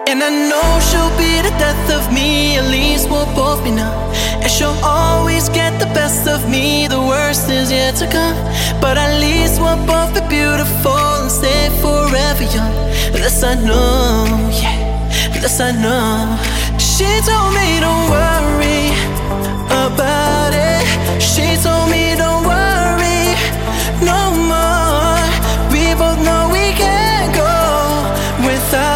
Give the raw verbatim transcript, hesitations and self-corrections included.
And I know she'll be the death of me, at least we'll both be numb. And she'll always get the best of me, the worst is yet to come. But at least we'll both be beautiful and stay forever young. This I know, yeah, this I know. She told me don't worry about it. She told me don't worry no more. We both know we can't go without